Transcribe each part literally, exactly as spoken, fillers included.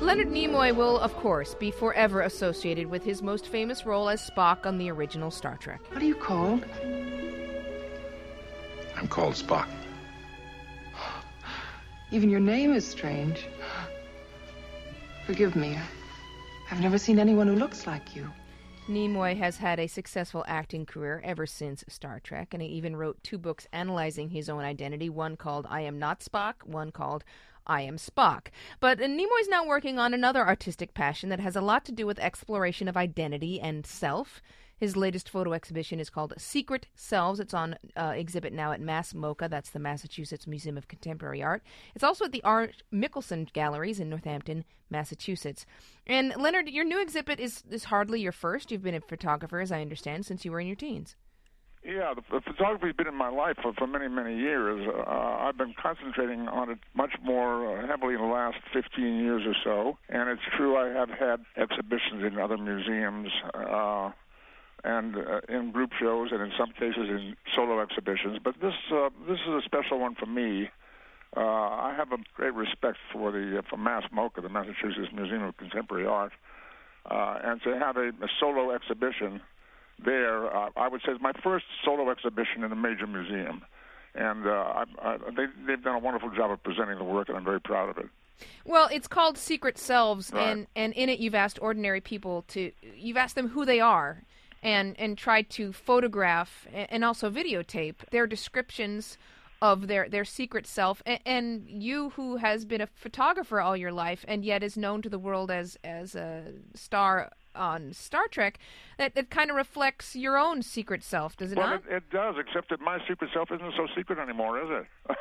Leonard Nimoy will, of course, be forever associated with his most famous role as Spock on the original Star Trek. What are you called? I'm called Spock. Even your name is strange. Forgive me. I've never seen anyone who looks like you. Nimoy has had a successful acting career ever since Star Trek, and he even wrote two books analyzing his own identity, one called I Am Not Spock, one called I Am Spock. But Nimoy's now working on another artistic passion that has a lot to do with exploration of identity and self. His latest photo exhibition is called Secret Selves. It's on uh, exhibit now at Mass MoCA. That's the Massachusetts Museum of Contemporary Art. It's also at the Art Mickelson Galleries in Northampton, Massachusetts. And Leonard, your new exhibit is, is hardly your first. You've been a photographer, as I understand, since you were in your teens. Yeah, the, the photography's been in my life for, for many, many years. Uh, I've been concentrating on it much more uh, heavily in the last fifteen years or so. And it's true I have had exhibitions in other museums, uh, and uh, in group shows, and in some cases in solo exhibitions. But this uh, this is a special one for me. Uh, I have a great respect for the uh, for Mass MoCA, the Massachusetts Museum of Contemporary Art, uh, and to have a, a solo exhibition there, uh, I would say, is my first solo exhibition in a major museum, and uh, I, I, they, they've done a wonderful job of presenting the work, and I'm very proud of it. Well, it's called Secret Selves, Right. and, and in it you've asked ordinary people to, you've asked them who they are, and, and tried to photograph and also videotape their descriptions of their, their secret self. And, and you, who has been a photographer all your life and yet is known to the world as, as a star on Star Trek, that it kind of reflects your own secret self, does it well, not? Well, it, it does, except that my secret self isn't so secret anymore, is it?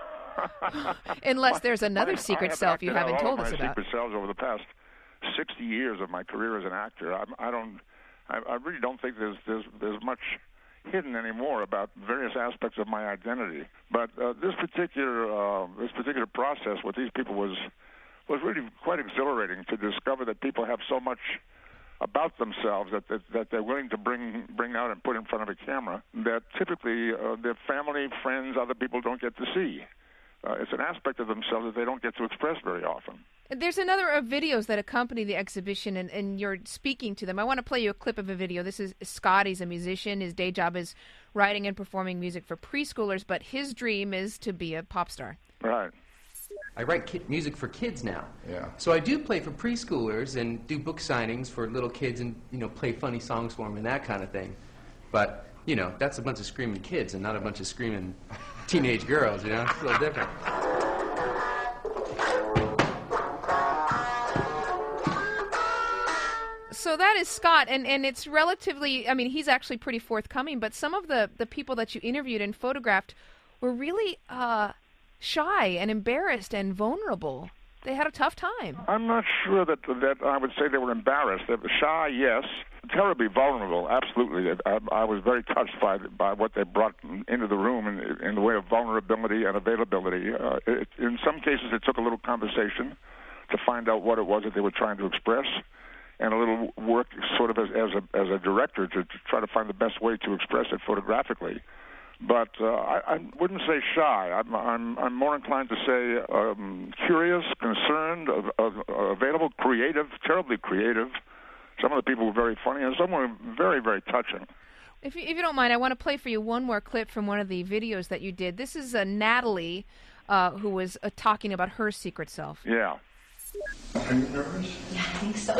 Unless there's another I, secret I have self you acted out haven't all told of us my about. secret selves over the past sixty years of my career as an actor. I, I don't, I, I really don't think there's there's there's much hidden anymore about various aspects of my identity. But uh, this particular uh, this particular process with these people was was really quite exhilarating to discover that people have so much about themselves that, that that they're willing to bring bring out and put in front of a camera that typically uh, their family, friends, other people don't get to see. Uh, it's an aspect of themselves that they don't get to express very often. There's another of videos that accompany the exhibition, and, and you're speaking to them. I want to play you a clip of a video. This is Scott. He's a musician. His day job is writing and performing music for preschoolers, but his dream is to be a pop star. Right. I write kid music for kids now. Yeah. So I do play for preschoolers and do book signings for little kids and, you know, play funny songs for them and that kind of thing. But, you know, that's a bunch of screaming kids and not a bunch of screaming teenage girls, you know? It's a little different. So that is Scott, and, and it's relatively, I mean, he's actually pretty forthcoming, but some of the, the people that you interviewed and photographed were really uh, shy and embarrassed and vulnerable. They had a tough time. I'm not sure that that I would say they were embarrassed. They were shy, yes. Terribly vulnerable, absolutely. I, I was very touched by by what they brought into the room in, in the way of vulnerability and availability. Uh, it, in some cases, it took a little conversation to find out what it was that they were trying to express, and a little work sort of as, as, a, as a director to, to try to find the best way to express it photographically. But uh, I, I wouldn't say shy. I'm, I'm, I'm more inclined to say um, curious, concerned, uh, uh, available, creative, terribly creative. Some of the people were very funny, and some were very, very touching. If you, if you don't mind, I want to play for you one more clip from one of the videos that you did. This is uh, Natalie, uh, who was uh, talking about her secret self. Yeah. Are you nervous? Yeah, I think so.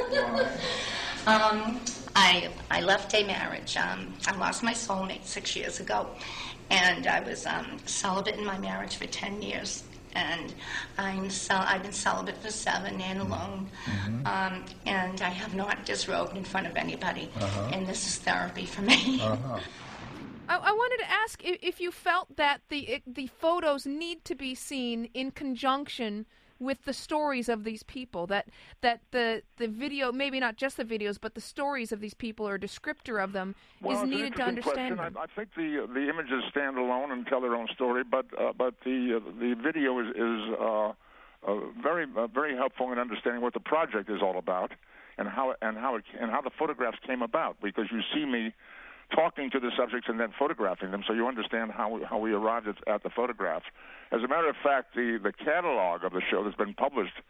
um, I I left a marriage. Um, I lost my soulmate six years ago, and I was um, celibate in my marriage for ten years. And I'm cel- I've been celibate for seven and alone. Mm-hmm. Um, and I have not disrobed in front of anybody. Uh-huh. And this is therapy for me. Uh-huh. I, I wanted to ask if, if you felt that the it, the photos need to be seen in conjunction with the stories of these people, that that the the video, maybe not just the videos, but the stories of these people or a descriptor of them well, is needed to understand question. them. I, I think the the images stand alone and tell their own story, but uh, but the uh, the video is is uh, uh, very uh, very helpful in understanding what the project is all about and how and how it, and how the photographs came about, because you see me talking to the subjects and then photographing them, so you understand how we, how we arrived at, at the photographs. As a matter of fact, the, the catalog of the show that's been published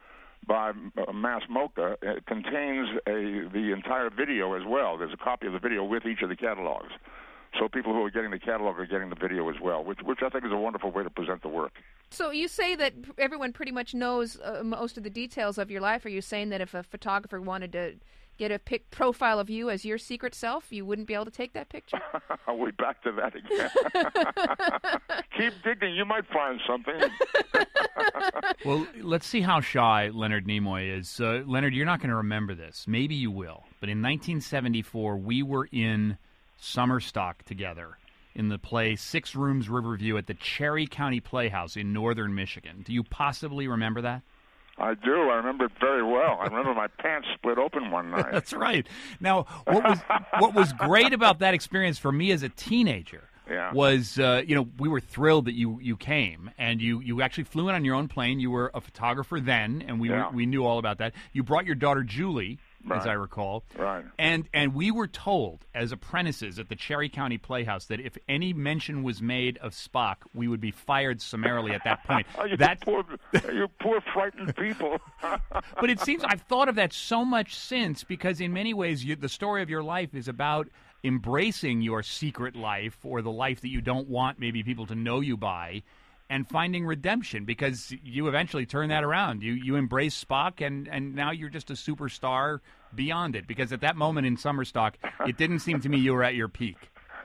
by uh, Mass Mocha. It contains a the entire video as well. There's a copy of the video with each of the catalogs. So people who are getting the catalog are getting the video as well, which which I think is a wonderful way to present the work. So you say that everyone pretty much knows uh, most of the details of your life. Are you saying that if a photographer wanted to get a pic profile of you as your secret self, you wouldn't be able to take that picture? Are we back to that again? Keep digging. You might find something. Well, let's see how shy Leonard Nimoy is. Uh, Leonard, you're not going to remember this. Maybe you will. But in nineteen seventy-four, we were in summer stock together in the play Six Rooms Riverview at the Cherry County Playhouse in northern Michigan. Do you possibly remember that? I do. I remember it very well. I remember my pants split open one night. That's right. Now, what was what was great about that experience for me as a teenager yeah. was, uh, you know, we were thrilled that you, you came, and you, you actually flew in on your own plane. You were a photographer then, and we yeah. were, we knew all about that. You brought your daughter Julie, right. as I recall. Right. And and we were told as apprentices at the Cherry County Playhouse that if any mention was made of Spock, we would be fired summarily at that point. you, that, poor, you poor frightened people. But it seems I've thought of that so much since, because in many ways you, the story of your life is about embracing your secret life, or the life that you don't want maybe people to know you by, and finding redemption, because you eventually turn that around. You you embrace Spock, and, and now you're just a superstar beyond it, because at that moment in summer stock, it didn't seem to me you were at your peak.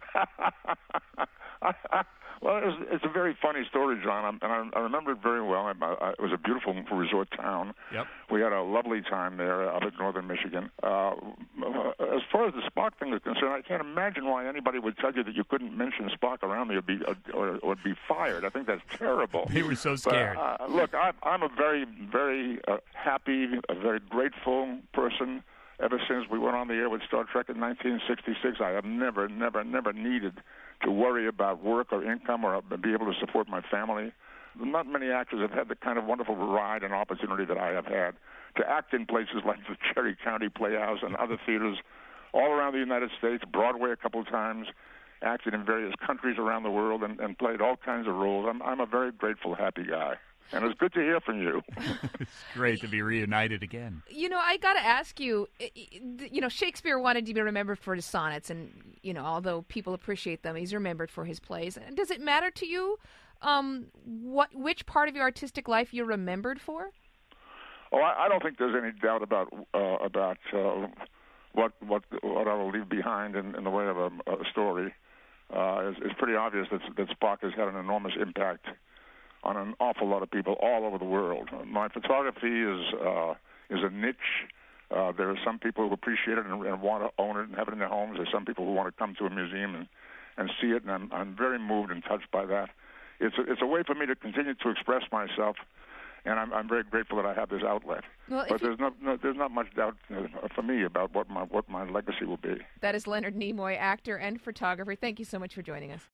Well, it's, it's a very funny story, John, and I, I remember it very well. I, I, it was a beautiful resort town. Yep. We had a lovely time there up in northern Michigan. Uh, as far as the Spock thing is concerned, I can't imagine why anybody would tell you that you couldn't mention Spock around me or be, or, or be fired. I think that's terrible. They were so scared. But, uh, look, I, I'm a very, very uh, happy, a very grateful person. Ever since we went on the air with Star Trek in nineteen sixty-six, I have never, never, never needed to worry about work or income or be able to support my family. Not many actors have had the kind of wonderful ride and opportunity that I have had to act in places like the Cherry County Playhouse and other theaters all around the United States, Broadway a couple of times, acted in various countries around the world, and, and played all kinds of roles. I'm, I'm a very grateful, happy guy. And it's good to hear from you. It's great to be reunited again. You know, I got to ask you, you know, Shakespeare wanted to be remembered for his sonnets, and, you know, although people appreciate them, he's remembered for his plays. Does it matter to you um, what which part of your artistic life you're remembered for? Oh, I, I don't think there's any doubt about uh, about uh, what what what I will leave behind in, in the way of a, a story. Uh, it's, it's pretty obvious that, that Spock has had an enormous impact on an awful lot of people all over the world. My photography is uh, is a niche. Uh, there are some people who appreciate it and, and want to own it and have it in their homes. There's some people who want to come to a museum and, and see it, and I'm, I'm very moved and touched by that. It's a, it's a way for me to continue to express myself, and I'm, I'm very grateful that I have this outlet. Well, but you... there's no, no there's not much doubt uh, for me about what my what my legacy will be. That is Leonard Nimoy, actor and photographer. Thank you so much for joining us.